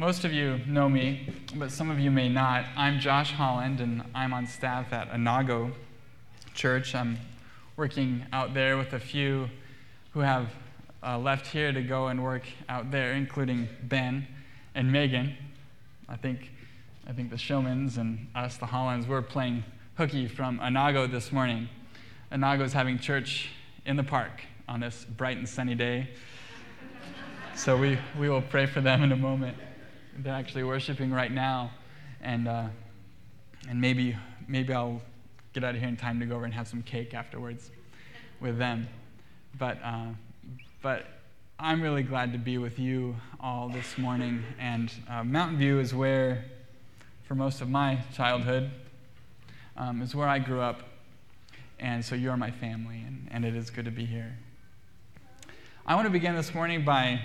Most of you know me, but some of you may not. I'm Josh Holland, and I'm on staff at Inago Church. I'm working out there with a few who have left here to go and work out there, including Ben and Megan. I think the Showmans and us, the Hollands, we're playing hooky from Inago this morning. Inago's having church in the park on this bright and sunny day. So we will pray for them in a moment. They're actually worshiping right now, and maybe I'll get out of here in time to go over and have some cake afterwards with them. But I'm really glad to be with you all this morning. And Mountain View is where, for most of my childhood, is where I grew up. And so you're my family, and it is good to be here. I want to begin this morning by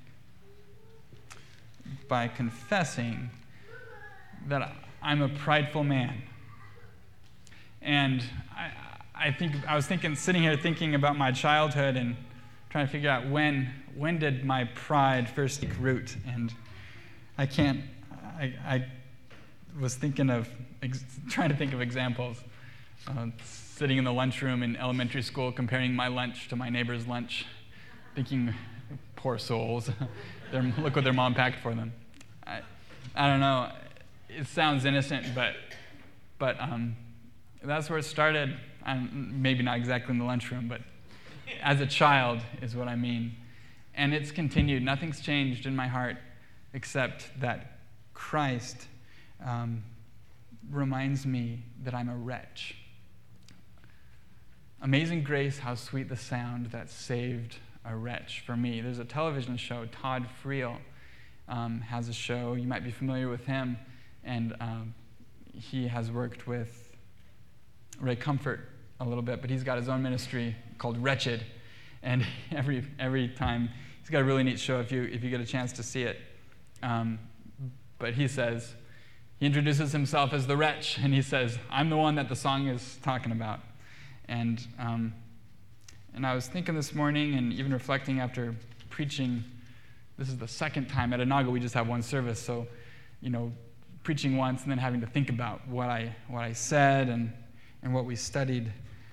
confessing that I'm a prideful man. And I was sitting here thinking about my childhood and trying to figure out when did my pride first take root. And I was trying to think of examples. Sitting in the lunchroom in elementary school, comparing my lunch to my neighbor's lunch, thinking, poor souls, look what their mom packed for them. I don't know. It sounds innocent, but that's where it started. Maybe not exactly in the lunchroom, but as a child is what I mean. And it's continued. Nothing's changed in my heart except that Christ reminds me that I'm a wretch. Amazing grace, how sweet the sound that saved a wretch for me. There's a television show, Todd Friel has a show. You might be familiar with him, and he has worked with Ray Comfort a little bit, but he's got his own ministry called Wretched, and every time he's got a really neat show if you get a chance to see it. But he introduces himself as the wretch, and he says, "I'm the one that the song is talking about." And I was thinking this morning, and even reflecting after preaching, this is the second time at Inago we just have one service, so, preaching once and then having to think about what I said and what we studied.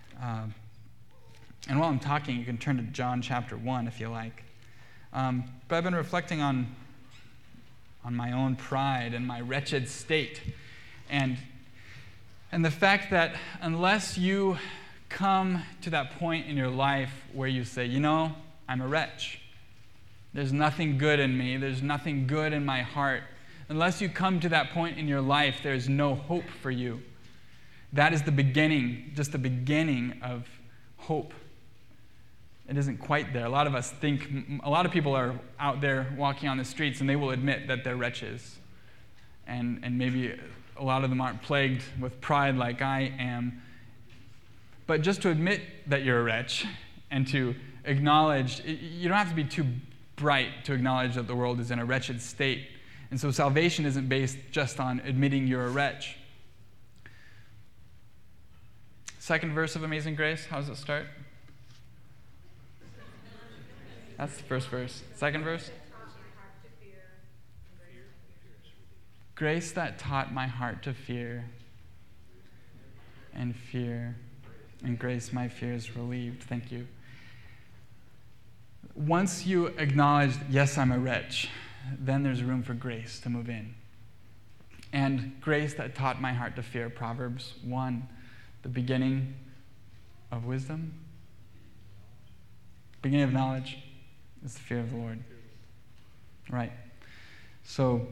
And while I'm talking, you can turn to John chapter 1 if you like. But I've been reflecting on my own pride and my wretched state, and the fact that unless you come to that point in your life where you say, I'm a wretch. There's nothing good in me. There's nothing good in my heart. Unless you come to that point in your life, there's no hope for you. That is the beginning, just the beginning of hope. It isn't quite there. A lot of people are out there walking on the streets and they will admit that they're wretches. And maybe a lot of them aren't plagued with pride like I am. But just to admit that you're a wretch and to acknowledge, you don't have to be too bright to acknowledge that the world is in a wretched state. And so salvation isn't based just on admitting you're a wretch. Second verse of Amazing Grace, how does it start? That's the first verse. Second verse? Grace that taught my heart to fear, and grace my fears relieved. Thank you. Once you acknowledge, yes, I'm a wretch, then there's room for grace to move in. And grace that taught my heart to fear, Proverbs 1, the beginning of wisdom, beginning of knowledge is the fear of the Lord. Right. So,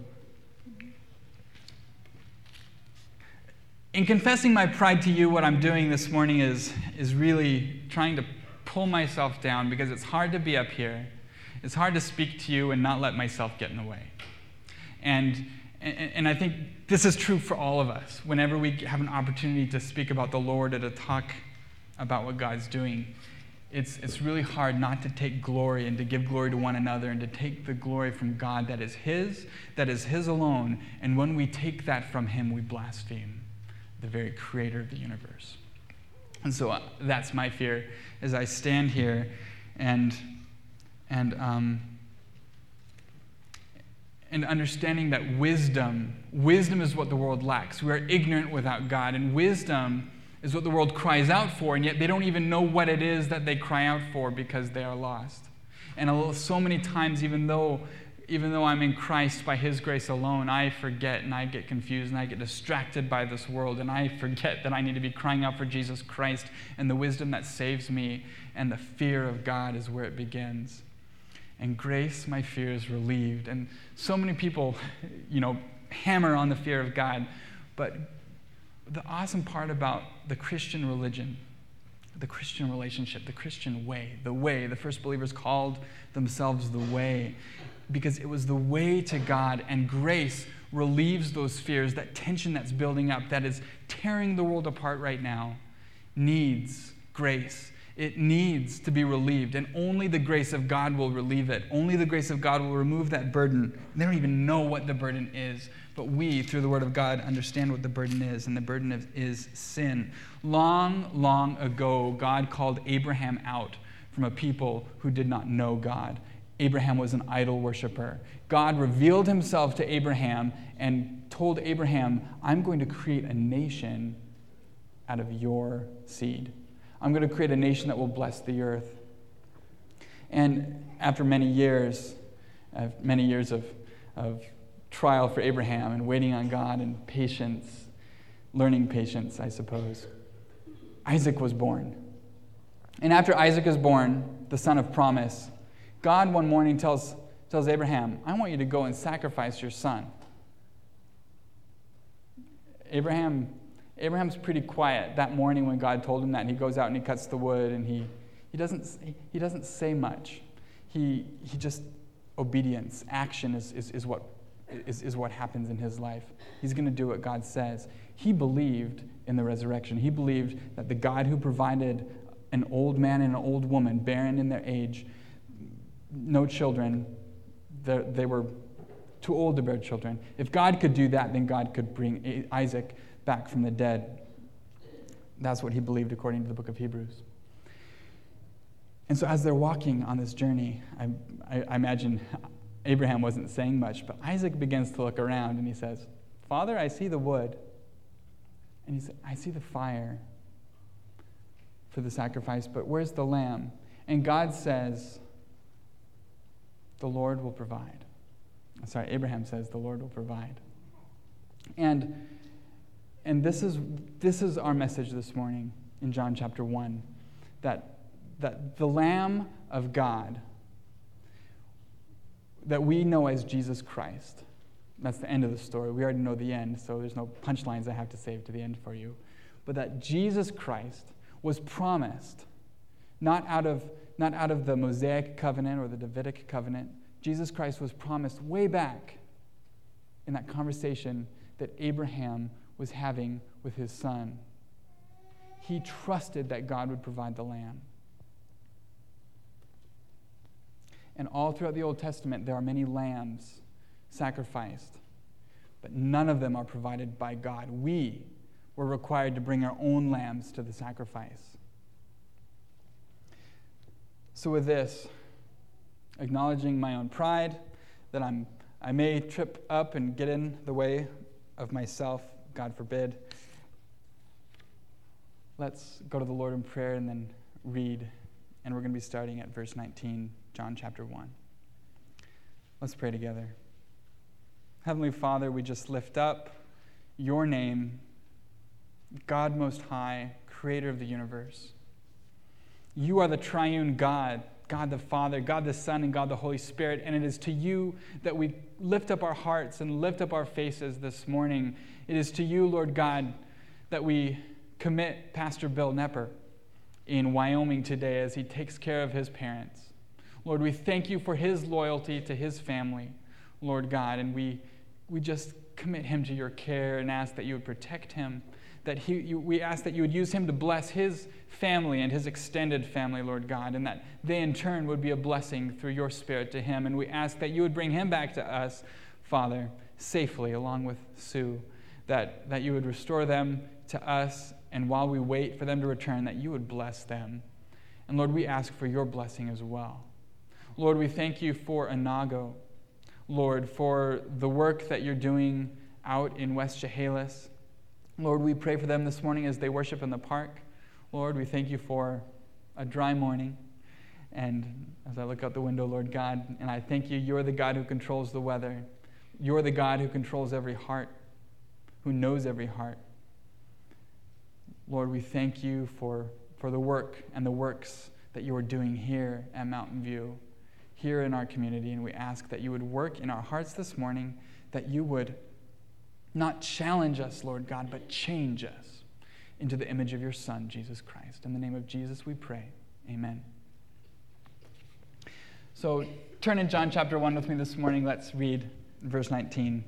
in confessing my pride to you, what I'm doing this morning is really trying to pull myself down, because it's hard to be up here. It's hard to speak to you and not let myself get in the way. And I think this is true for all of us. Whenever we have an opportunity to speak about the Lord or to talk about what God's doing, it's really hard not to take glory and to give glory to one another and to take the glory from God that is His alone. And when we take that from Him, we blaspheme the very creator of the universe. And so that's my fear as I stand here and and understanding that wisdom is what the world lacks. We are ignorant without God, and wisdom is what the world cries out for, and yet they don't even know what it is that they cry out for because they are lost. And so many times, even though I'm in Christ by His grace alone, I forget and I get confused and I get distracted by this world, and I forget that I need to be crying out for Jesus Christ and the wisdom that saves me, and the fear of God is where it begins. And grace, my fear is relieved. And so many people, hammer on the fear of God, but the awesome part about the Christian religion, the Christian relationship, the Christian way, the first believers called themselves the way, because it was the way to God, and grace relieves those fears, that tension that's building up, that is tearing the world apart right now, needs grace. It needs to be relieved, and only the grace of God will relieve it. Only the grace of God will remove that burden. They don't even know what the burden is, but we, through the Word of God, understand what the burden is, and the burden is sin. Long, long ago, God called Abraham out from a people who did not know God. Abraham was an idol worshiper. God revealed Himself to Abraham and told Abraham, I'm going to create a nation out of your seed. I'm going to create a nation that will bless the earth. And after many years of trial for Abraham and waiting on God and patience, learning patience, I suppose, Isaac was born. And after Isaac is born, the son of promise, God one morning tells Abraham, I want you to go and sacrifice your son. Abraham's pretty quiet that morning when God told him that, and he goes out and he cuts the wood, and he doesn't say much. He just, obedience, action is what happens in his life. He's going to do what God says. He believed in the resurrection. He believed that the God who provided an old man and an old woman, barren in their age, no children, they were too old to bear children. If God could do that, then God could bring Isaac back from the dead. That's what he believed according to the book of Hebrews. And so as they're walking on this journey, I imagine Abraham wasn't saying much, but Isaac begins to look around and he says, Father, I see the wood. And he said, I see the fire for the sacrifice, but where's the lamb? And God says, the Lord will provide. Abraham says, the Lord will provide. And this is our message this morning in John chapter 1, that the Lamb of God that we know as Jesus Christ, that's the end of the story. We already know the end, so there's no punchlines I have to save to the end for you. But that Jesus Christ was promised, not out of the Mosaic covenant or the Davidic covenant. Jesus Christ was promised way back in that conversation that Abraham was having with his son. He trusted that God would provide the lamb. And all throughout the Old Testament, there are many lambs sacrificed, but none of them are provided by God. We were required to bring our own lambs to the sacrifice. So with this, acknowledging my own pride, that I may trip up and get in the way of myself, God forbid, let's go to the Lord in prayer and then read. And we're going to be starting at verse 19, John chapter 1. Let's pray together. Heavenly Father, we just lift up your name, God Most High, creator of the universe. You are the triune God, God the Father, God the Son, and God the Holy Spirit, and it is to you that we lift up our hearts and lift up our faces this morning. It is to you, Lord God, that we commit Pastor Bill Nepper in Wyoming today as he takes care of his parents. Lord, we thank you for his loyalty to his family, Lord God, and we just commit him to your care and ask that you would protect him, we ask that you would use him to bless his family and his extended family, Lord God, and that they in turn would be a blessing through your Spirit to him. And we ask that you would bring him back to us, Father, safely, along with Sue, that you would restore them to us, and while we wait for them to return, that you would bless them. And Lord, we ask for your blessing as well. Lord, we thank you for Inago. Lord, for the work that you're doing out in West Chehalis. Lord, we pray for them this morning as they worship in the park. Lord, we thank you for a dry morning. And as I look out the window, Lord God, and I thank you, you're the God who controls the weather. You're the God who controls every heart, who knows every heart. Lord, we thank you for the work and the works that you are doing here at Mountain View, here in our community. And we ask that you would work in our hearts this morning, that you would not challenge us, Lord God, but change us into the image of your Son, Jesus Christ. In the name of Jesus we pray. Amen. So turn in John chapter 1 with me this morning. Let's read verse 19.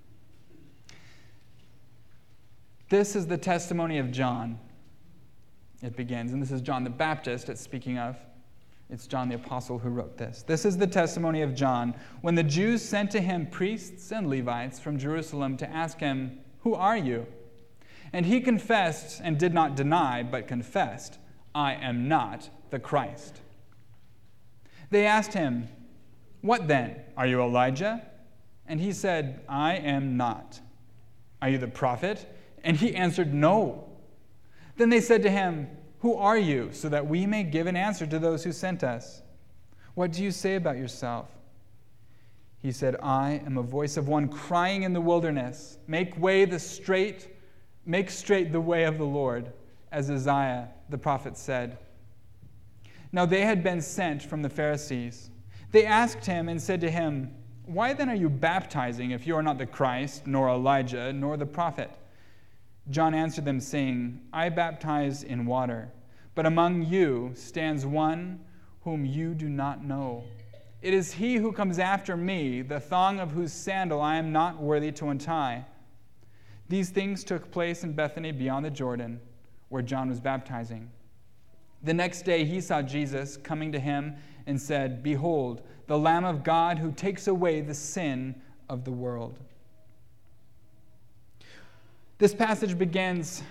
This is the testimony of John. It begins, and this is John the Baptist it's speaking of. It's John the Apostle who wrote this. This is the testimony of John. When the Jews sent to him priests and Levites from Jerusalem to ask him, "Who are you?" And he confessed and did not deny, but confessed, "I am not the Christ." They asked him, "What then? Are you Elijah?" And he said, "I am not." "Are you the prophet?" And he answered, "No." Then they said to him, "Who are you, so that we may give an answer to those who sent us? What do you say about yourself?" He said, "I am a voice of one crying in the wilderness, make straight the way of the Lord, as Isaiah the prophet said." Now they had been sent from the Pharisees. They asked him and said to him, "Why then are you baptizing if you are not the Christ, nor Elijah, nor the prophet?" John answered them, saying, "I baptize in water, but among you stands one whom you do not know. It is he who comes after me, the thong of whose sandal I am not worthy to untie." These things took place in Bethany beyond the Jordan, where John was baptizing. The next day he saw Jesus coming to him and said, "Behold, the Lamb of God who takes away the sin of the world." This passage begins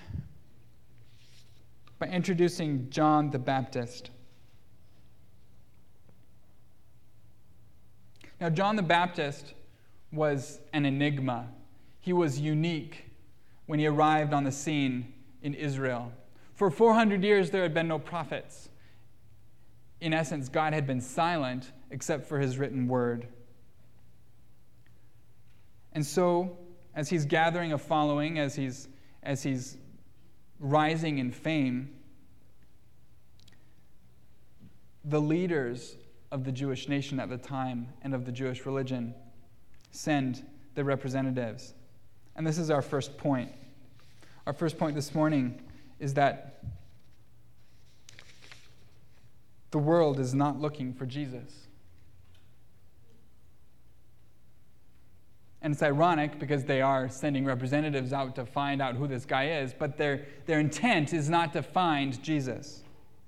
by introducing John the Baptist. Now, John the Baptist was an enigma. He was unique when he arrived on the scene in Israel. For 400 years, there had been no prophets. In essence, God had been silent except for his written word. And so, as he's gathering a following, as he's rising in fame, the leaders of the Jewish nation at the time and of the Jewish religion send their representatives. And this is our first point. Our first point this morning is that the world is not looking for Jesus. And it's ironic because they are sending representatives out to find out who this guy is, but their intent is not to find Jesus.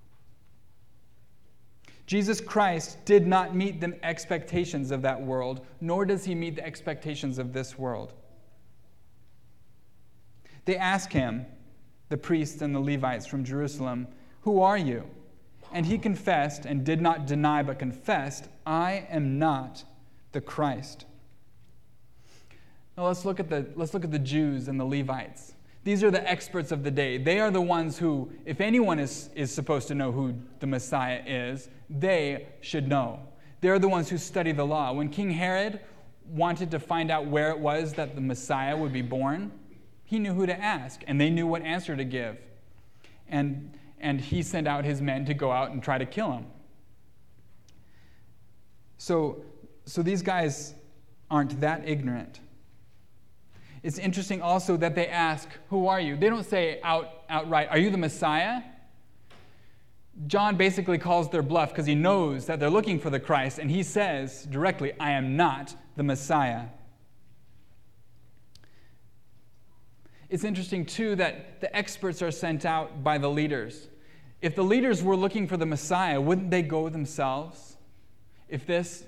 Jesus Christ did not meet the expectations of that world, nor does he meet the expectations of this world. They ask him, the priests and the Levites from Jerusalem, "Who are you?" And he confessed and did not deny, but confessed, "I am not the Christ." Now let's look at the Jews and the Levites. These are the experts of the day. They are the ones who, if anyone is supposed to know who the Messiah is, they should know. They're the ones who study the law. When King Herod wanted to find out where it was that the Messiah would be born, he knew who to ask, and they knew what answer to give. And he sent out his men to go out and try to kill him. So these guys aren't that ignorant. It's interesting also that they ask, "Who are you?" They don't say outright, "Are you the Messiah?" John basically calls their bluff because he knows that they're looking for the Christ, and he says directly, "I am not the Messiah." It's interesting, too, that the experts are sent out by the leaders. If the leaders were looking for the Messiah, wouldn't they go themselves? If this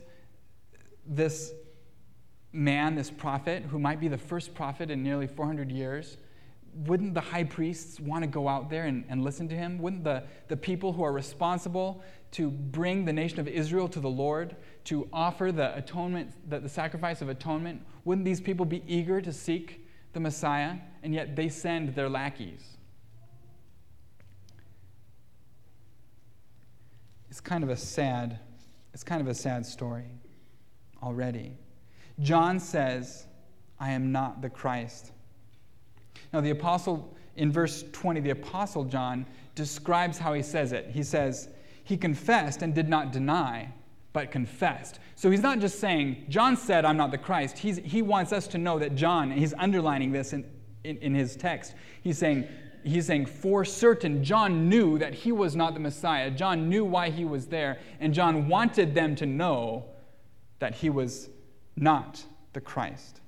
man, this prophet, who might be the first prophet in nearly 400 years, wouldn't the high priests want to go out there and listen to him? Wouldn't the people who are responsible to bring the nation of Israel to the Lord, to offer the atonement, the sacrifice of atonement, wouldn't these people be eager to seek the Messiah? And yet they send their lackeys. It's kind of a sad story already. John says, I am not the Christ. Now the apostle, in verse 20, the apostle John describes how he says it. He says, he confessed and did not deny, but confessed. So he's not just saying, John said, I'm not the Christ. He wants us to know that John, and he's underlining this in his text, he's saying, for certain, John knew that he was not the Messiah. John knew why he was there, and John wanted them to know that he was not the Christ.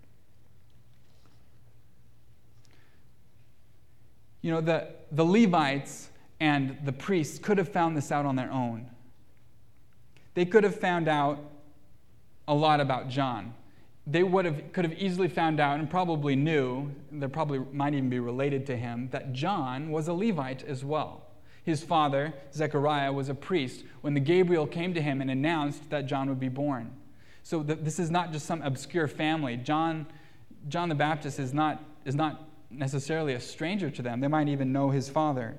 You know, the Levites and the priests could have found this out on their own. They could have found out a lot about John. They could have easily found out and probably knew, they probably might even be related to him, that John was a Levite as well. His father, Zechariah, was a priest when the Gabriel came to him and announced that John would be born. So this is not just some obscure family. John the Baptist is not necessarily a stranger to them. They might even know his father.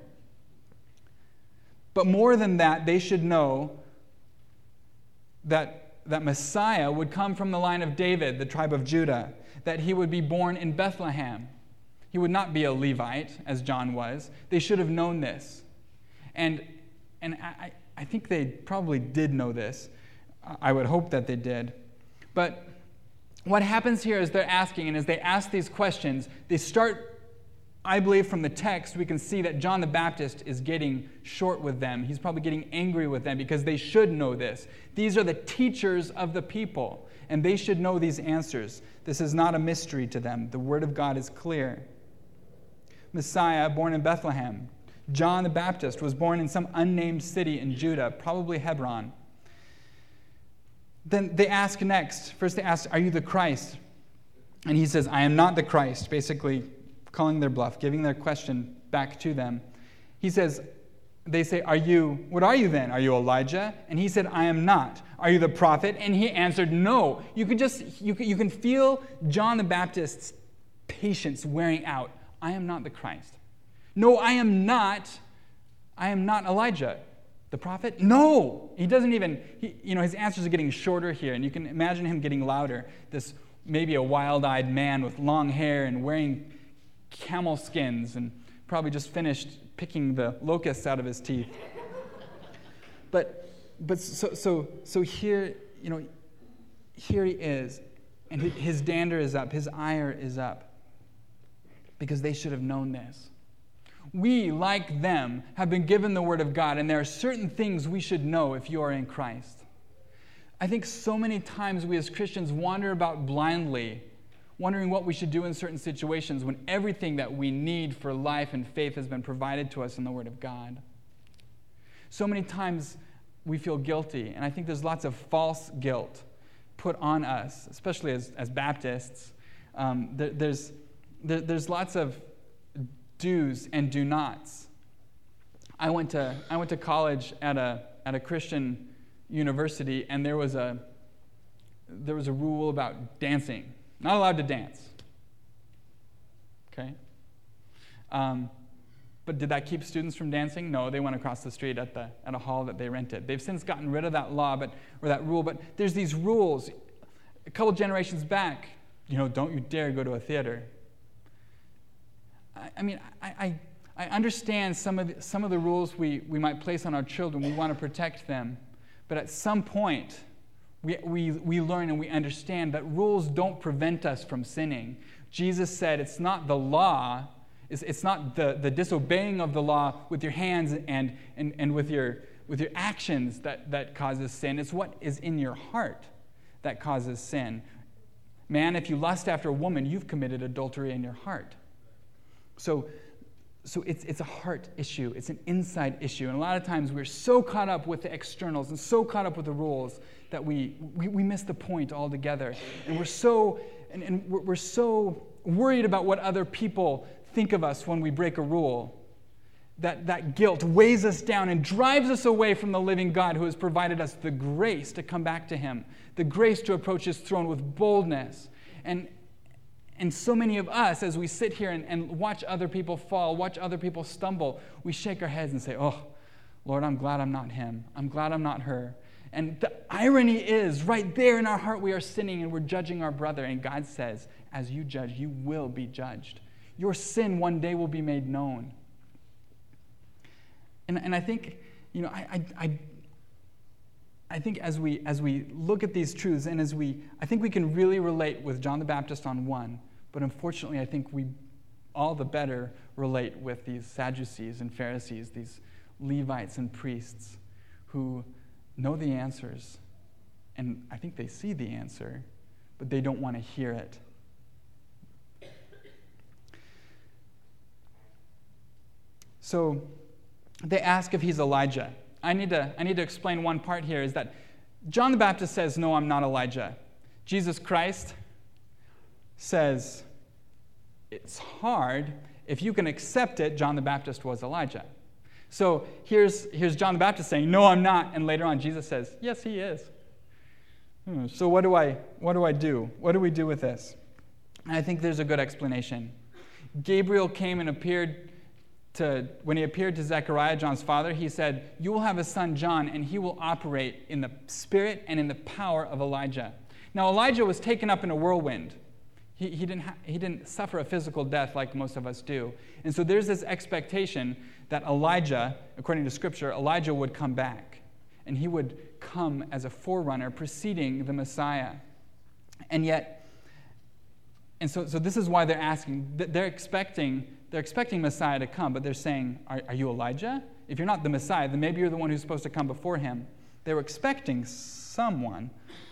But more than that, they should know that Messiah would come from the line of David, the tribe of Judah, that he would be born in Bethlehem. He would not be a Levite, as John was. They should have known this. And I think they probably did know this. I would hope that they did. But what happens here is they're asking, and as they ask these questions, they start, I believe from the text, we can see that John the Baptist is getting short with them. He's probably getting angry with them because they should know this. These are the teachers of the people, and they should know these answers. This is not a mystery to them. The Word of God is clear. Messiah, born in Bethlehem. John the Baptist was born in some unnamed city in Judah, probably Hebron. Then they ask next. First they ask, are you the Christ? And he says, I am not the Christ, basically calling their bluff, giving their question back to them. He says, they say, what are you then? Are you Elijah? And he said, I am not. Are you the prophet? And he answered, no. You can feel John the Baptist's patience wearing out. I am not the Christ. No, I am not Elijah. The prophet? No! He doesn't even, his answers are getting shorter here, and you can imagine him getting louder. This maybe a wild-eyed man with long hair and wearing camel skins and probably just finished picking the locusts out of his teeth. But so here, here he is, and his dander is up, his ire is up, because they should have known this. We, like them, have been given the Word of God, and there are certain things we should know if you are in Christ. I think so many times we as Christians wander about blindly, wondering what we should do in certain situations when everything that we need for life and faith has been provided to us in the Word of God. So many times we feel guilty, and I think there's lots of false guilt put on us, especially as Baptists. There's lots of do's and do nots. I went to college at a Christian university, and there was a rule about dancing. Not allowed to dance. Okay? But did that keep students from dancing? No, they went across the street at a hall that they rented. They've since gotten rid of that law, or that rule, but there's these rules. A couple generations back, don't you dare go to a theater. I understand some of the rules we might place on our children. We want to protect them. But at some point, we learn and we understand that rules don't prevent us from sinning. Jesus said it's not the law, it's not the disobeying of the law with your hands and with your actions that causes sin. It's what is in your heart that causes sin. Man, if you lust after a woman, you've committed adultery in your heart. So it's a heart issue. It's an inside issue. And a lot of times we're so caught up with the externals and so caught up with the rules that we miss the point altogether. And we're so worried about what other people think of us when we break a rule. That guilt weighs us down and drives us away from the living God who has provided us the grace to come back to him, the grace to approach his throne with boldness. And so many of us, as we sit here and watch other people fall, watch other people stumble, we shake our heads and say, oh, Lord, I'm glad I'm not him. I'm glad I'm not her. And the irony is, right there in our heart, we are sinning and we're judging our brother. And God says, as you judge, you will be judged. Your sin one day will be made known. And I think, I think as we look at these truths, and I think we can really relate with John the Baptist on one, but unfortunately, I think we all the better relate with these Sadducees and Pharisees, these Levites and priests who know the answers, and I think they see the answer, but they don't want to hear it. So they ask if he's Elijah. I need to explain one part here, is that John the Baptist says, no, I'm not Elijah. Jesus Christ says, it's hard. If you can accept it, John the Baptist was Elijah. So here's John the Baptist saying, no, I'm not. And later on, Jesus says, yes, he is. So what do I do? What do we do with this? And I think there's a good explanation. Gabriel came and when he appeared to Zechariah, John's father, he said, you will have a son, John, and he will operate in the spirit and in the power of Elijah. Now, Elijah was taken up in a whirlwind. He didn't suffer a physical death like most of us do. And so there's this expectation that Elijah, according to Scripture, Elijah would come back. And he would come as a forerunner preceding the Messiah. And so this is why they're asking. They're expecting Messiah to come, but they're saying, are you Elijah? If you're not the Messiah, then maybe you're the one who's supposed to come before him. They were expecting someone.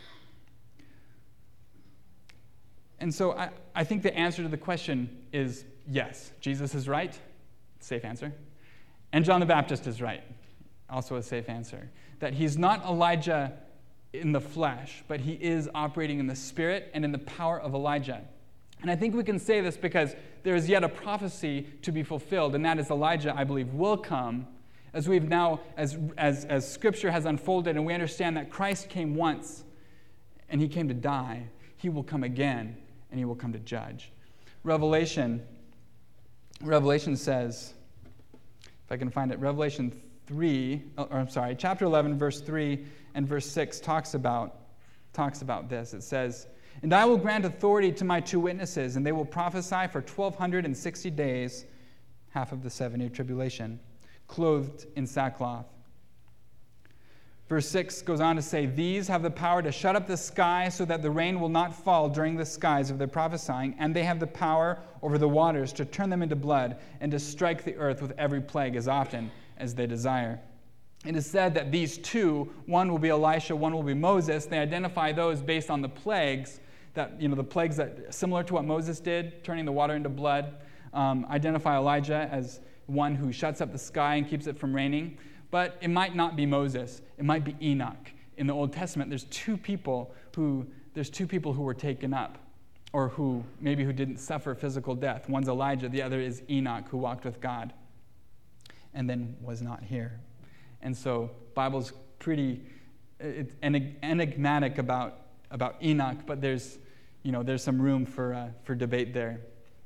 And so I think the answer to the question is yes. Jesus is right. Safe answer. And John the Baptist is right. Also a safe answer. That he's not Elijah in the flesh, but he is operating in the spirit and in the power of Elijah. And I think we can say this because there is yet a prophecy to be fulfilled, and that is Elijah, I believe, will come as we've now, as Scripture has unfolded, and we understand that Christ came once, and he came to die. He will come again, and he will come to judge. Revelation says, if I can find it, chapter 11, verse 3 and verse 6 talks about this. It says, and I will grant authority to my 2 witnesses, and they will prophesy for 1,260 days, half of the 7-year tribulation, clothed in sackcloth. Verse 6 goes on to say, these have the power to shut up the sky so that the rain will not fall during the skies of their prophesying, and they have the power over the waters to turn them into blood and to strike the earth with every plague as often as they desire. It is said that these 2, one will be Elisha, one will be Moses. They identify those based on the plagues, the plagues that, similar to what Moses did, turning the water into blood, identify Elijah as one who shuts up the sky and keeps it from raining. But it might not be Moses. It might be Enoch. In the Old Testament, there's two people who were taken up, or who didn't suffer physical death. One's Elijah, the other is Enoch, who walked with God and then was not here. And so Bible's pretty enigmatic about Enoch, but there's some room for debate there.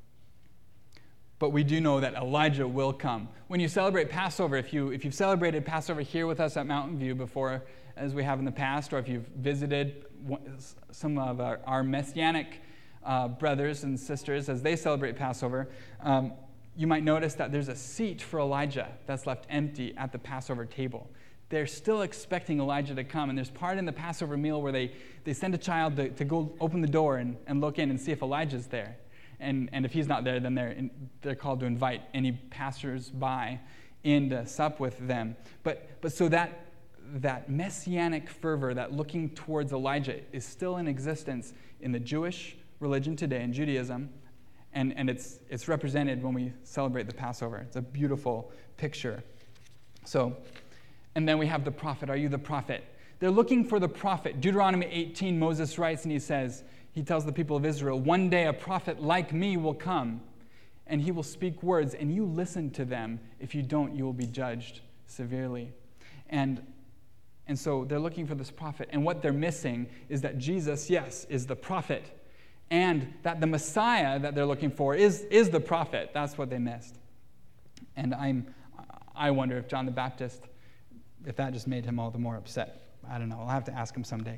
But we do know that Elijah will come. When you celebrate Passover, if you've celebrated Passover here with us at Mountain View before, as we have in the past, or if you've visited some of our Messianic brothers and sisters as they celebrate Passover, you might notice that there's a seat for Elijah that's left empty at the Passover table. They're still expecting Elijah to come, and there's part in the Passover meal where they send a child to go open the door and look in and see if Elijah's there. And if he's not there, then they're called to invite any passers-by in to sup with them. But so that messianic fervor, that looking towards Elijah, is still in existence in the Jewish religion today, in Judaism, and it's represented when we celebrate the Passover. It's a beautiful picture. So, and then we have the prophet. Are you the prophet? They're looking for the prophet. Deuteronomy 18, Moses writes, and he tells the people of Israel, one day a prophet like me will come, and he will speak words, and you listen to them. If you don't, you will be judged severely. And so they're looking for this prophet, and what they're missing is that Jesus, yes, is the prophet, and that the Messiah that they're looking for is the prophet. That's what they missed. And I wonder if John the Baptist, if that just made him all the more upset. I don't know. I'll have to ask him someday.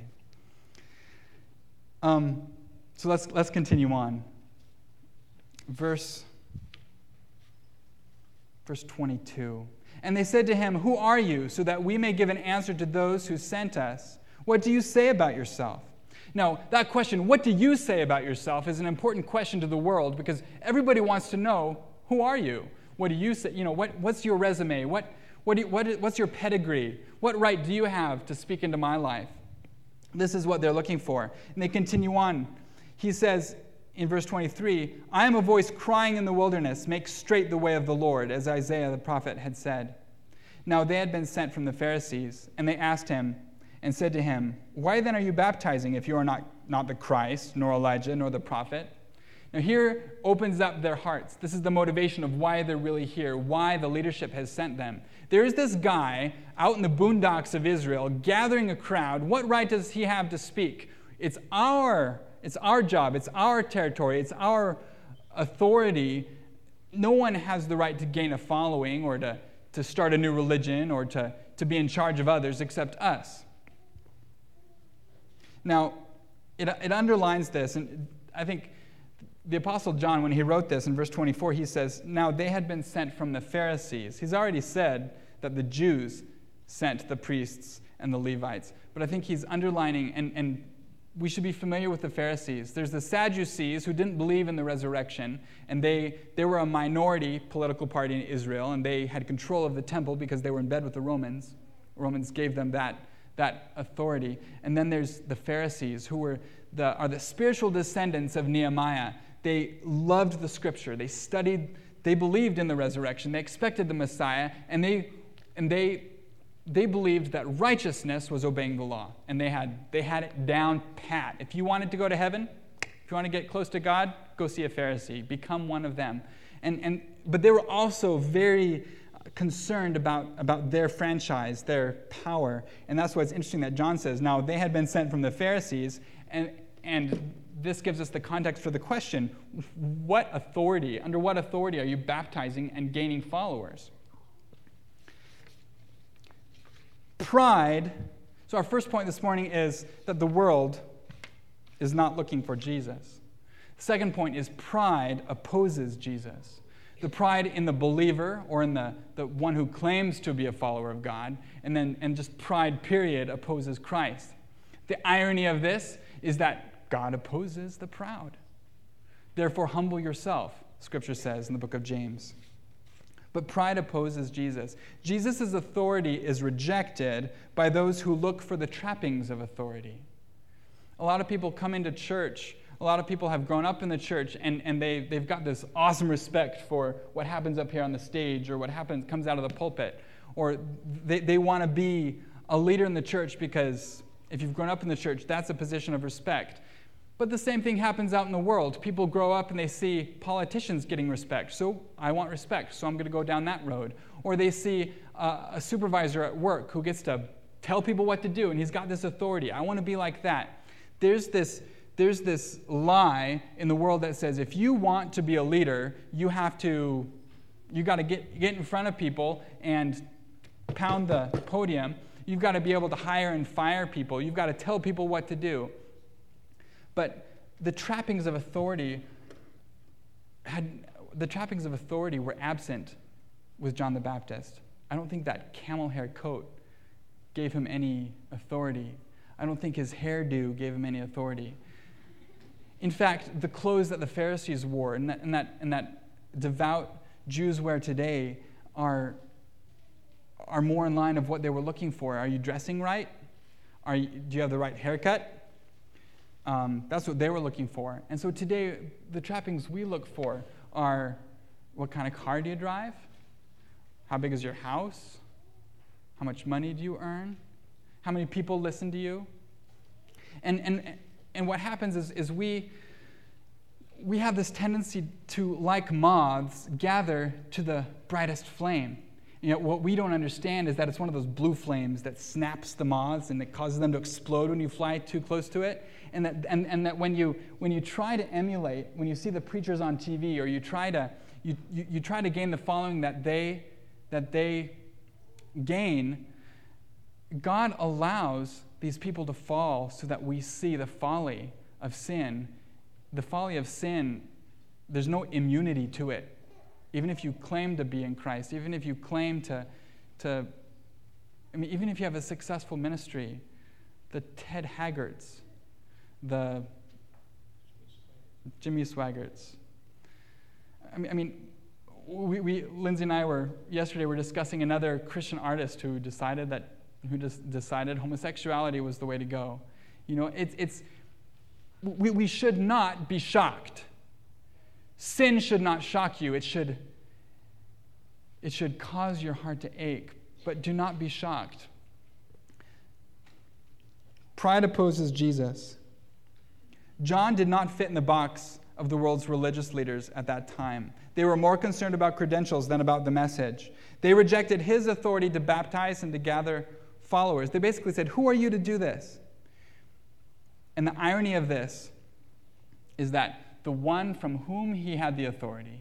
So let's continue on. Verse 22. And they said to him, "Who are you, so that we may give an answer to those who sent us? What do you say about yourself?" Now, that question, what do you say about yourself, is an important question to the world, because everybody wants to know, who are you? What do you say? What's your resume? What's your pedigree? What right do you have to speak into my life? This is what they're looking for. And they continue on. He says in verse 23, "I am a voice crying in the wilderness, make straight the way of the Lord," as Isaiah the prophet had said. Now they had been sent from the Pharisees, and they asked him and said to him, "Why then are you baptizing if you are not the Christ, nor Elijah, nor the prophet?" Now here opens up their hearts. This is the motivation of why they're really here, why the leadership has sent them. There's this guy out in the boondocks of Israel gathering a crowd. What right does he have to speak? It's our job, it's our territory, it's our authority. No one has the right to gain a following or to start a new religion or to be in charge of others except us. Now, it underlines this, and I think the Apostle John, when he wrote this in verse 24, he says, "Now they had been sent from the Pharisees." He's already said that the Jews sent the priests and the Levites. But I think he's underlining, and we should be familiar with the Pharisees. There's the Sadducees who didn't believe in the resurrection, and they were a minority political party in Israel, and they had control of the temple because they were in bed with the Romans. The Romans gave them that authority. And then there's the Pharisees, who are the spiritual descendants of Nehemiah. They loved the Scripture. They studied. They believed in the resurrection. They expected the Messiah, and they believed that righteousness was obeying the law, and they had it down pat. If you wanted to go to heaven, if you want to get close to God, go see a Pharisee. Become one of them. But they were also very concerned about their franchise, their power, and that's why it's interesting that John says, "Now they had been sent from the Pharisees," and this gives us the context for the question: under what authority are you baptizing and gaining followers? Pride. So our first point this morning is that the world is not looking for Jesus. The second point is pride opposes Jesus. The pride in the believer, or in the one who claims to be a follower of God, and just pride, period, opposes Christ. The irony of this is that God opposes the proud. Therefore, humble yourself, Scripture says in the book of James. But pride opposes Jesus. Jesus' authority is rejected by those who look for the trappings of authority. A lot of people come into church. A lot of people have grown up in the church, and they've got this awesome respect for what happens up here on the stage, or what comes out of the pulpit. Or they want to be a leader in the church because if you've grown up in the church, that's a position of respect. But the same thing happens out in the world. People grow up and they see politicians getting respect. So I want respect, so I'm going to go down that road. Or they see a supervisor at work who gets to tell people what to do, and he's got this authority. I want to be like that. There's this lie in the world that says if you want to be a leader, you got to get in front of people and pound the podium. You've got to be able to hire and fire people. You've got to tell people what to do. But the trappings of authority were absent with John the Baptist. I don't think that camel hair coat gave him any authority. I don't think his hairdo gave him any authority. In fact, the clothes that the Pharisees wore and that devout Jews wear today are more in line of what they were looking for. Are you dressing right? Do you have the right haircut? That's what they were looking for. And so today, the trappings we look for are: what kind of car do you drive? How big is your house? How much money do you earn? How many people listen to you? And what happens is we have this tendency to, like moths, gather to the brightest flame. What we don't understand is that it's one of those blue flames that snaps the moths and it causes them to explode when you fly too close to it. And that when you try to emulate, when you see the preachers on TV, or you try to gain the following that they gain, God allows these people to fall so that we see the folly of sin. The folly of sin, there's no immunity to it. Even if you claim to be in Christ, even if you claim even if you have a successful ministry, the Ted Haggards, the Jimmy Swaggarts. Lindsay and I yesterday were discussing another Christian artist who decided homosexuality was the way to go. We should not be shocked. Sin should not shock you. It should cause your heart to ache, but do not be shocked. Pride opposes Jesus. John did not fit in the box of the world's religious leaders at that time. They were more concerned about credentials than about the message. They rejected his authority to baptize and to gather followers. They basically said, "Who are you to do this?" And the irony of this is that the one from whom he had the authority,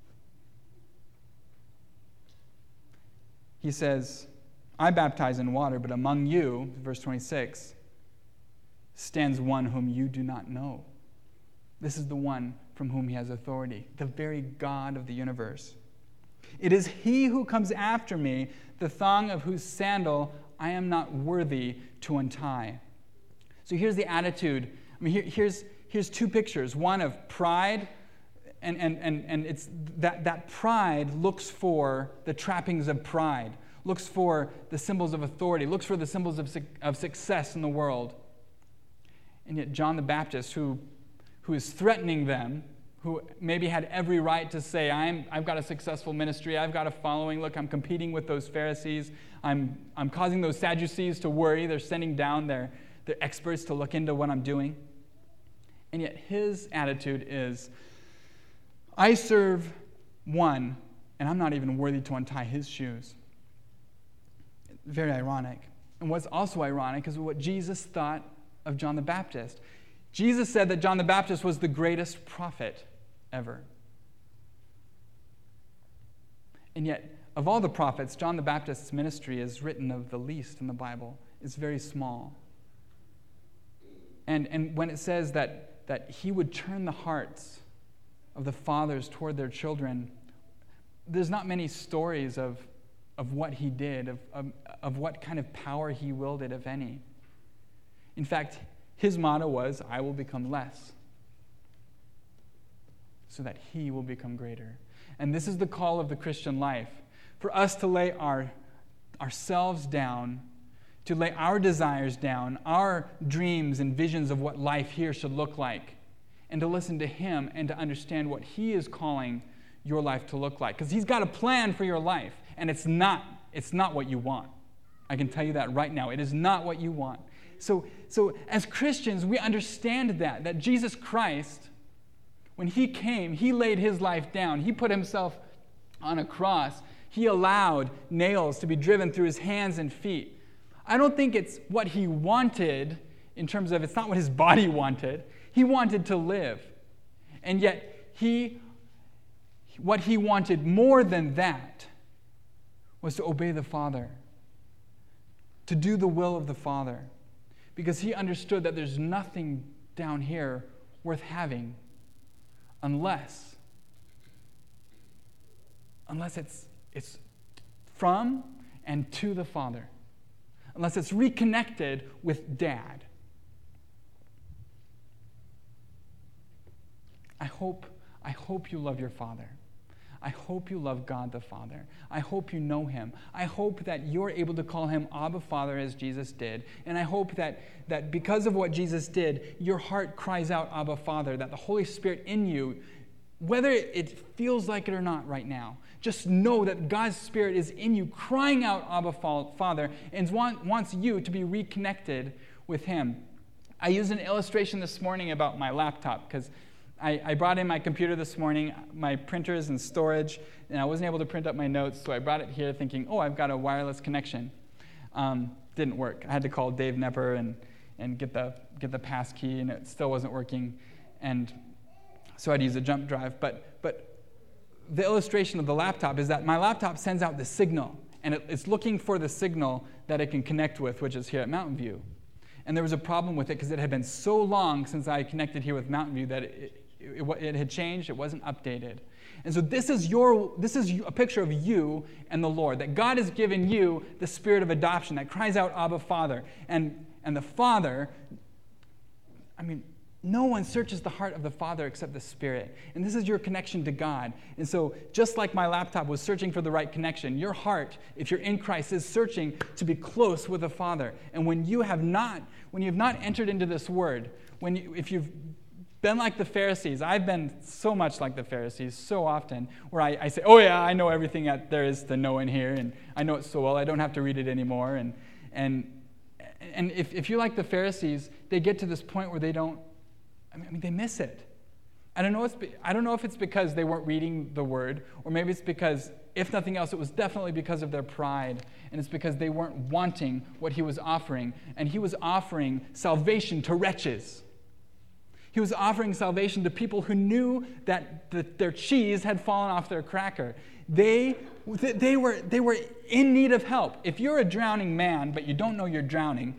he says, "I baptize in water, but among you," verse 26, "stands one whom you do not know." This is the one from whom he has authority, the very God of the universe. "It is he who comes after me, the thong of whose sandal I am not worthy to untie." So here's the attitude. Here's two pictures. One of pride, and it's that pride looks for the trappings of pride, looks for the symbols of authority, looks for the symbols of success in the world. And yet John the Baptist, who is threatening them, who maybe had every right to say, I've got a successful ministry, I've got a following, look, I'm competing with those Pharisees, I'm causing those Sadducees to worry, they're sending down their experts to look into what I'm doing. And yet his attitude is, I serve one, and I'm not even worthy to untie his shoes. Very ironic. And what's also ironic is what Jesus thought of John the Baptist. Jesus said that John the Baptist was the greatest prophet ever. And yet, of all the prophets, John the Baptist's ministry is written of the least in the Bible. It's very small. And when it says that he would turn the hearts of the fathers toward their children, there's not many stories of what he did, of what kind of power he wielded, if any. In fact, his motto was, I will become less, so that he will become greater. And this is the call of the Christian life, for us to lay ourselves down, to lay our desires down, our dreams and visions of what life here should look like, and to listen to him and to understand what he is calling your life to look like. Because he's got a plan for your life, and it's not what you want. I can tell you that right now. It is not what you want. So as Christians, we understand that Jesus Christ, when he came, he laid his life down. He put himself on a cross. He allowed nails to be driven through his hands and feet. I don't think it's what he wanted in terms of, it's not what his body wanted. He wanted to live. And yet, what he wanted more than that was to obey the Father, to do the will of the Father, because he understood that there's nothing down here worth having unless it's from and to the Father, unless it's reconnected with Dad. I hope you love your Father. I hope you love God the Father. I hope you know him. I hope that you're able to call him Abba Father as Jesus did. And I hope that because of what Jesus did, your heart cries out Abba Father, that the Holy Spirit in you, whether it feels like it or not right now, just know that God's Spirit is in you crying out Abba Father and wants you to be reconnected with him. I used an illustration this morning about my laptop because I brought in my computer this morning. My printer is in storage, and I wasn't able to print up my notes, so I brought it here thinking, oh, I've got a wireless connection. Didn't work. I had to call Dave Nepper and get the pass key, and it still wasn't working. And so I had to use a jump drive. But the illustration of the laptop is that my laptop sends out the signal, and it's looking for the signal that it can connect with, which is here at Mountain View. And there was a problem with it because it had been so long since I connected here with Mountain View that it had changed, it wasn't updated. And so this is a picture of you and the Lord, that God has given you the spirit of adoption that cries out, Abba, Father. And the Father, no one searches the heart of the Father except the Spirit. And this is your connection to God. And so just like my laptop was searching for the right connection, your heart, if you're in Christ, is searching to be close with the Father. And when you have not entered into this word, if you've been like the Pharisees, I've been so much like the Pharisees so often, where I say, oh yeah, I know everything that there is to know in here, and I know it so well, I don't have to read it anymore. And if you're like the Pharisees, they get to this point where they miss it. I don't know if it's because they weren't reading the word, or maybe it's because, if nothing else, it was definitely because of their pride, and it's because they weren't wanting what he was offering. And he was offering salvation to wretches. He was offering salvation to people who knew that their cheese had fallen off their cracker. They were in need of help. If you're a drowning man, but you don't know you're drowning,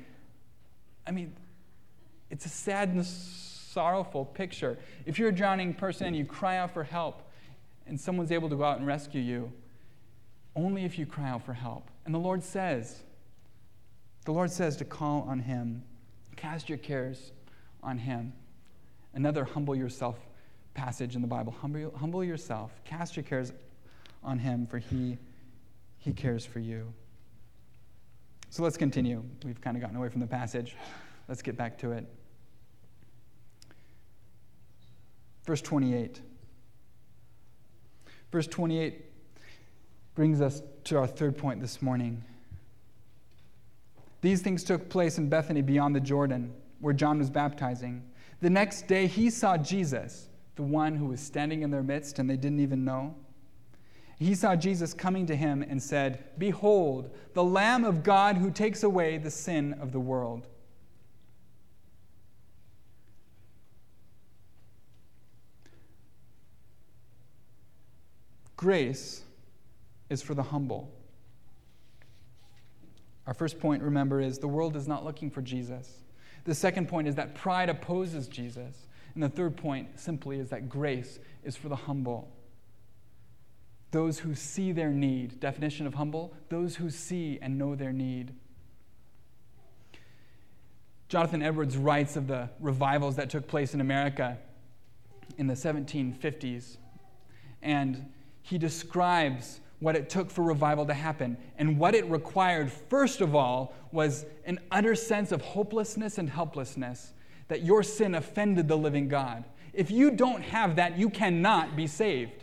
it's a sad and sorrowful picture. If you're a drowning person and you cry out for help, and someone's able to go out and rescue you, only if you cry out for help. And the Lord says to call on him, cast your cares on him. Another humble yourself passage in the Bible. Humble yourself, cast your cares on him, for he cares for you. So let's continue. We've kind of gotten away from the passage. Let's get back to it. Verse 28. Verse 28 brings us to our third point this morning. These things took place in Bethany beyond the Jordan, where John was baptizing. The next day he saw Jesus, the one who was standing in their midst, and they didn't even know. He saw Jesus coming to him and said, "Behold, the Lamb of God who takes away the sin of the world." Grace is for the humble. Our first point, remember, is the world is not looking for Jesus. The second point is that pride opposes Jesus. And the third point simply is that grace is for the humble. Those who see their need. Definition of humble, those who see and know their need. Jonathan Edwards writes of the revivals that took place in America in the 1750s. And he describes what it took for revival to happen. And what it required, first of all, was an utter sense of hopelessness and helplessness, that your sin offended the living God. If you don't have that, you cannot be saved.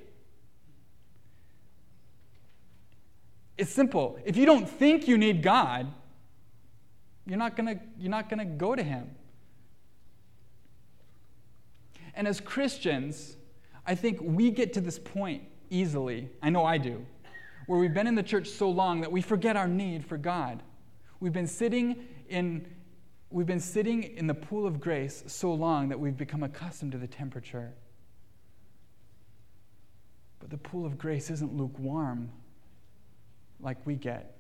It's simple. If you don't think you need God, you're not gonna go to him. And as Christians, I think we get to this point easily. I know I do. Where we've been in the church so long that we forget our need for God. We've been sitting in the pool of grace so long that we've become accustomed to the temperature. But the pool of grace isn't lukewarm like we get.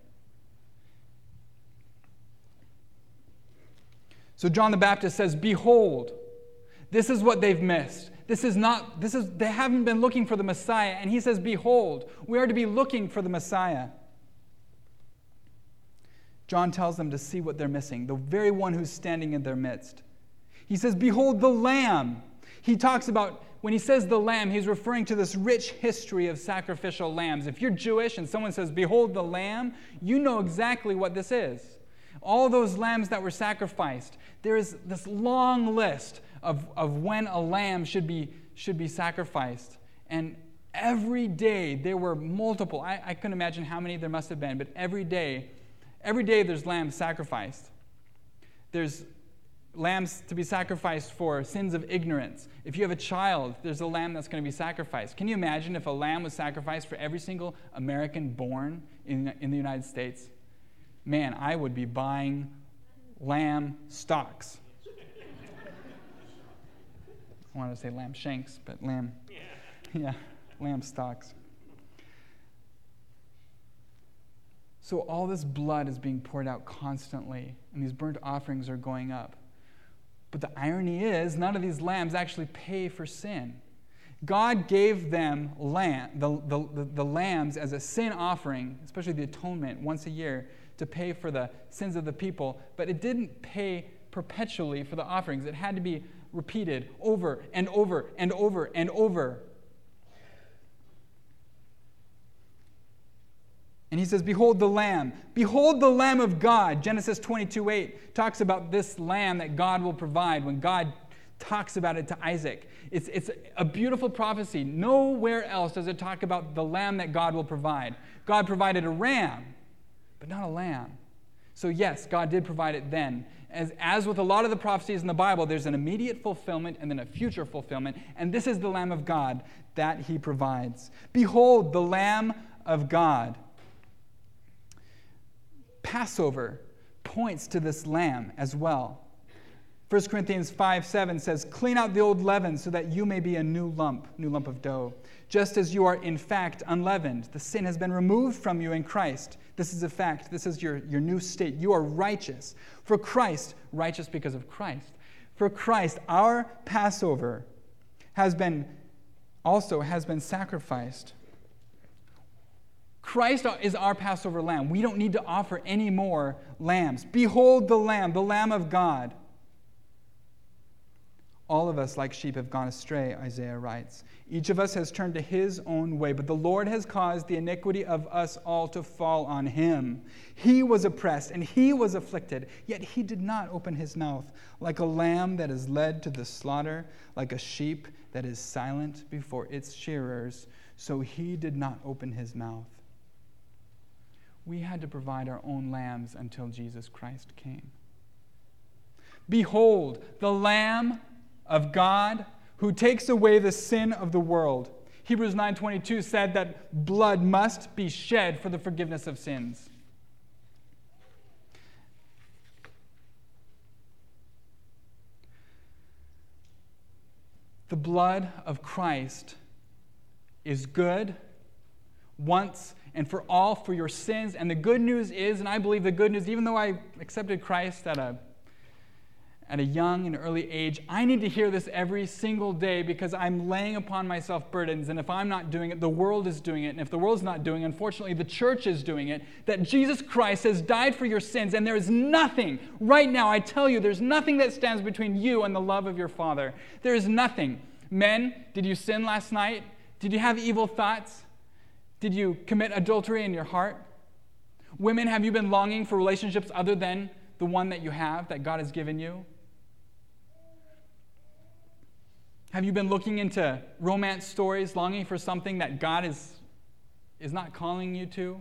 So John the Baptist says, "Behold, this is what they've missed. They haven't been looking for the Messiah." And he says, "Behold, we are to be looking for the Messiah." John tells them to see what they're missing, the very one who's standing in their midst. He says, "Behold the Lamb." He talks about, when he says the Lamb, he's referring to this rich history of sacrificial lambs. If you're Jewish and someone says, "Behold the Lamb," you know exactly what this is. All those lambs that were sacrificed. There is this long list of when a lamb should be sacrificed. And every day there were multiple. I couldn't imagine how many there must have been, but every day there's lambs sacrificed. There's lambs to be sacrificed for sins of ignorance. If you have a child, there's a lamb that's going to be sacrificed. Can you imagine if a lamb was sacrificed for every single American born in the United States? Man, I would be buying lamb stocks. I wanted to say lamb shanks, but lamb stocks. So all this blood is being poured out constantly, and these burnt offerings are going up. But the irony is, none of these lambs actually pay for sin. God gave them the lambs as a sin offering, especially the atonement, once a year, to pay for the sins of the people, but it didn't pay perpetually for the offerings. It had to be repeated over and over and over and over. And he says, behold the Lamb of God. Genesis 22:8 talks about this lamb that God will provide when God talks about it to Isaac. It's a beautiful prophecy. Nowhere else does it talk about the lamb that God will provide. God provided a ram, but not a lamb. So yes, God did provide it then. As with a lot of the prophecies in the Bible, there's an immediate fulfillment and then a future fulfillment. And this is the Lamb of God that he provides. Behold the Lamb of God. Passover points to this lamb as well. 1 Corinthians 5:7 says, clean out the old leaven so that you may be a new lump of dough. Just as you are in fact unleavened, the sin has been removed from you in Christ. This is a fact. This is your new state. You are righteous. For Christ, righteous because of Christ. For Christ, our Passover has been sacrificed. Christ is our Passover lamb. We don't need to offer any more lambs. Behold the Lamb of God. All of us, like sheep, have gone astray, Isaiah writes. Each of us has turned to his own way, but the Lord has caused the iniquity of us all to fall on him. He was oppressed and he was afflicted, yet he did not open his mouth. Like a lamb that is led to the slaughter, like a sheep that is silent before its shearers, so he did not open his mouth. We had to provide our own lambs until Jesus Christ came. Behold, the Lamb of God who takes away the sin of the world. Hebrews 9:22 said that blood must be shed for the forgiveness of sins. The blood of Christ is good once and for all for your sins. And the good news is, and I believe the good news, even though I accepted Christ at a young and early age, I need to hear this every single day because I'm laying upon myself burdens. And if I'm not doing it, the world is doing it. And if the world's not doing it, unfortunately, the church is doing it. That Jesus Christ has died for your sins. And there is nothing, right now, I tell you, there's nothing that stands between you and the love of your Father. There is nothing. Men, did you sin last night? Did you have evil thoughts? Did you commit adultery in your heart? Women, have you been longing for relationships other than the one that you have, that God has given you? Have you been looking into romance stories, longing for something that God is not calling you to?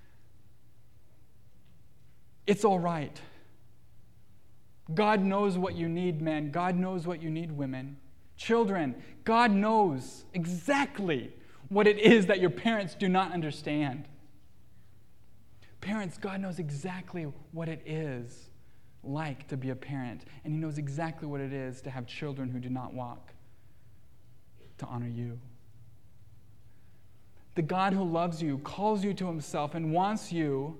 It's all right. God knows what you need, men. God knows what you need, women. Children, God knows exactly what it is that your parents do not understand. Parents, God knows exactly what it is like to be a parent, and he knows exactly what it is to have children who do not walk to honor you. The God who loves you, calls you to himself, and wants you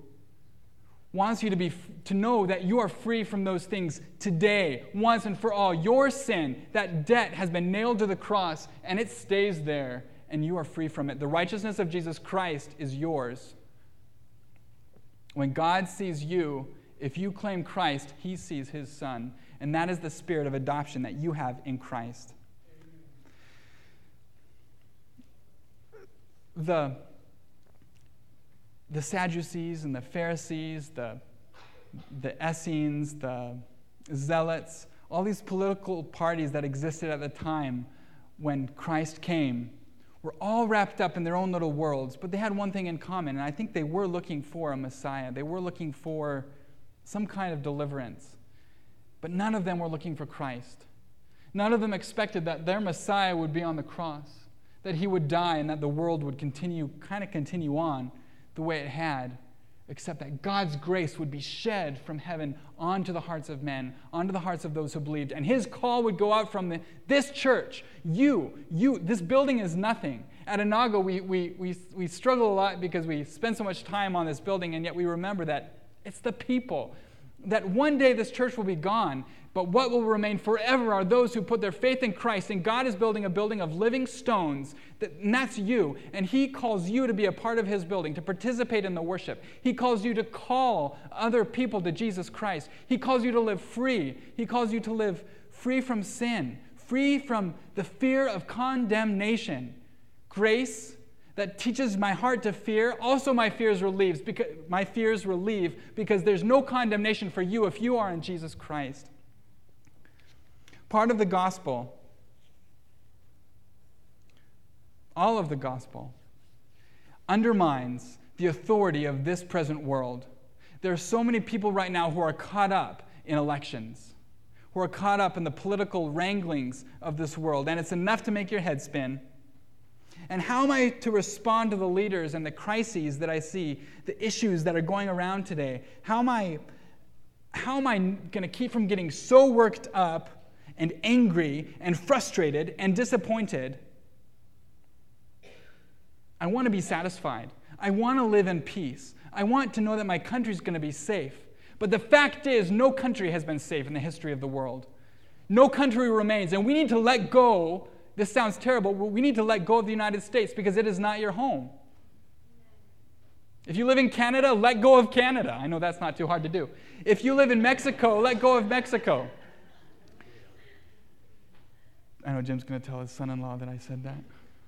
to know that you are free from those things today, once and for all. Your sin, that debt has been nailed to the cross, and it stays there, and you are free from it. The righteousness of Jesus Christ is yours. When God sees you, if you claim Christ, he sees his Son, and that is the spirit of adoption that you have in Christ. The Sadducees and the Pharisees, the Essenes, the Zealots, all these political parties that existed at the time when Christ came were all wrapped up in their own little worlds, but they had one thing in common, and I think they were looking for a Messiah. They were looking for some kind of deliverance. But none of them were looking for Christ. None of them expected that their Messiah would be on the cross, that he would die, and that the world would continue on the way it had, except that God's grace would be shed from heaven onto the hearts of men, onto the hearts of those who believed. And his call would go out from this church. This building is nothing. At Inago, we struggle a lot because we spend so much time on this building, and yet we remember that it's the people. That one day this church will be gone, but what will remain forever are those who put their faith in Christ. And God is building a building of living stones, and that's you. And he calls you to be a part of his building, to participate in the worship. He calls you to call other people to Jesus Christ. He calls you to live free. He calls you to live free from sin, free from the fear of condemnation. Grace that teaches my heart to fear, also my fears relieve because there's no condemnation for you if you are in Jesus Christ. Part of the gospel, all of the gospel, undermines the authority of this present world. There are so many people right now who are caught up in elections, who are caught up in the political wranglings of this world, and it's enough to make your head spin. And how am I to respond to the leaders and the crises that I see, the issues that are going around today? How am I going to keep from getting so worked up and angry and frustrated and disappointed? I want to be satisfied. I want to live in peace. I want to know that my country is going to be safe. But the fact is, no country has been safe in the history of the world. No country remains, and we need to let go. This sounds terrible, but we need to let go of the United States because it is not your home. If you live in Canada, let go of Canada. I know that's not too hard to do. If you live in Mexico, let go of Mexico. I know Jim's going to tell his son-in-law that I said that.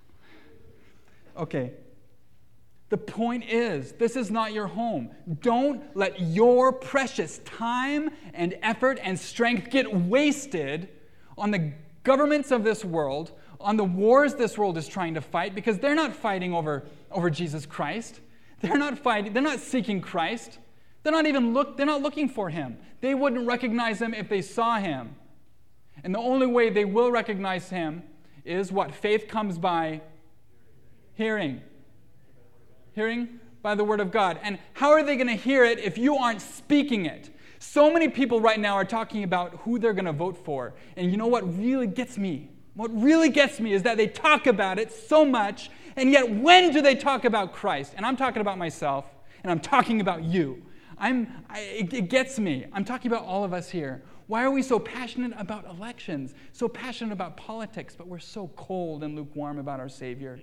Okay. The point is, this is not your home. Don't let your precious time and effort and strength get wasted on the governments of this world, on the wars this world is trying to fight, because they're not fighting over Jesus Christ. They're not seeking Christ. They're not looking for him. They wouldn't recognize him if they saw him. And the only way they will recognize him is what? Faith comes by hearing. Hearing by the word of God. And how are they going to hear it if you aren't speaking it? So many people right now are talking about who they're going to vote for. And you know what really gets me? What really gets me is that they talk about it so much, and yet when do they talk about Christ? And I'm talking about myself, and I'm talking about you. It gets me. I'm talking about all of us here. Why are we so passionate about elections, so passionate about politics, but we're so cold and lukewarm about our Savior?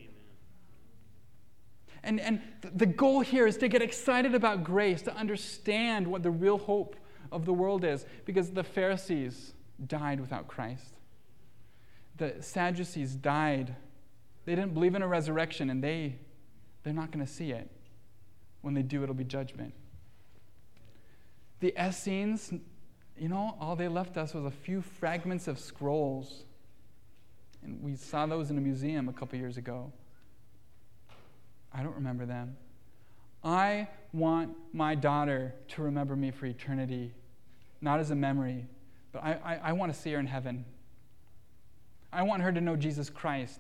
And the goal here is to get excited about grace, to understand what the real hope of the world is, because the Pharisees died without Christ. The Sadducees died. They didn't believe in a resurrection, and they're not going to see it. When they do, it'll be judgment. The Essenes, all they left us was a few fragments of scrolls. And we saw those in a museum a couple years ago. I don't remember them. I want my daughter to remember me for eternity, not as a memory, but I want to see her in heaven. I want her to know Jesus Christ.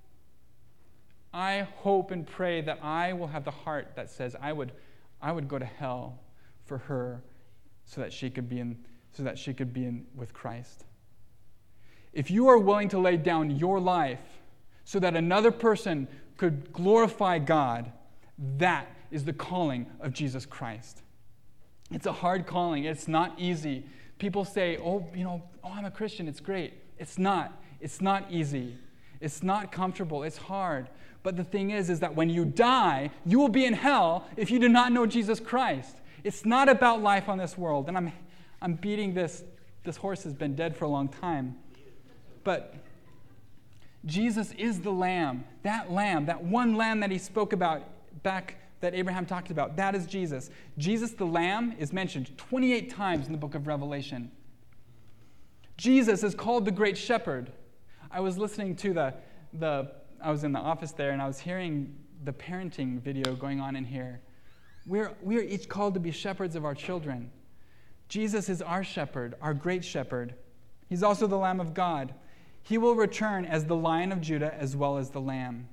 I hope and pray that I will have the heart that says I would go to hell for her so that she could be in with Christ. If you are willing to lay down your life so that another person could glorify God, that is the calling of Jesus Christ. It's a hard calling. It's not easy. People say, I'm a Christian. It's great. It's not. It's not easy. It's not comfortable. It's hard. But the thing is that when you die, you will be in hell if you do not know Jesus Christ. It's not about life on this world. And I'm beating this. This horse has been dead for a long time. But Jesus is the lamb, that one lamb that he spoke about back, that Abraham talked about. That is Jesus. Jesus the lamb is mentioned 28 times in the book of Revelation. Jesus is called the great shepherd. I was listening to I was in the office there, and I was hearing the parenting video going on in here. We are each called to be shepherds of our children, Jesus is our shepherd, our great shepherd. He's also the Lamb of God. He will return as the Lion of Judah as well as the Lamb.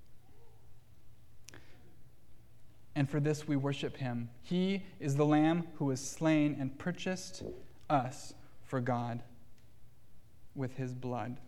And for this we worship him. He is the Lamb who was slain and purchased us for God with his blood.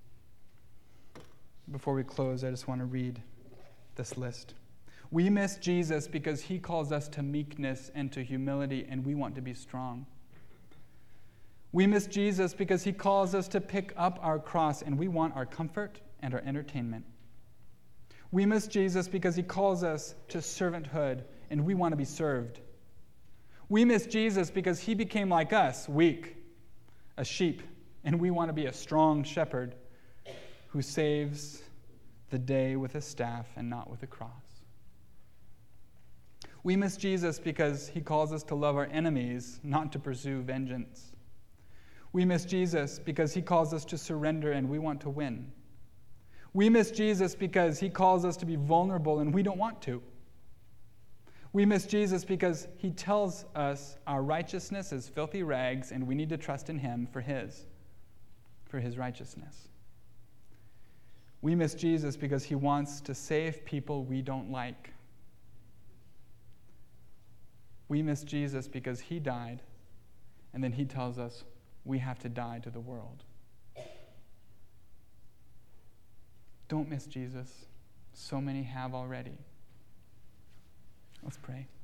Before we close, I just want to read this list. We miss Jesus because he calls us to meekness and to humility, and we want to be strong. We miss Jesus because he calls us to pick up our cross, and we want our comfort and our entertainment. We miss Jesus because he calls us to servanthood, and we want to be served. We miss Jesus because he became like us, weak, a sheep, and we want to be a strong shepherd who saves the day with a staff and not with a cross. We miss Jesus because he calls us to love our enemies, not to pursue vengeance. We miss Jesus because he calls us to surrender and we want to win. We miss Jesus because he calls us to be vulnerable and we don't want to. We miss Jesus because he tells us our righteousness is filthy rags and we need to trust in him for his righteousness. We miss Jesus because he wants to save people we don't like. We miss Jesus because he died, and then he tells us we have to die to the world. Don't miss Jesus. So many have already. Let's pray.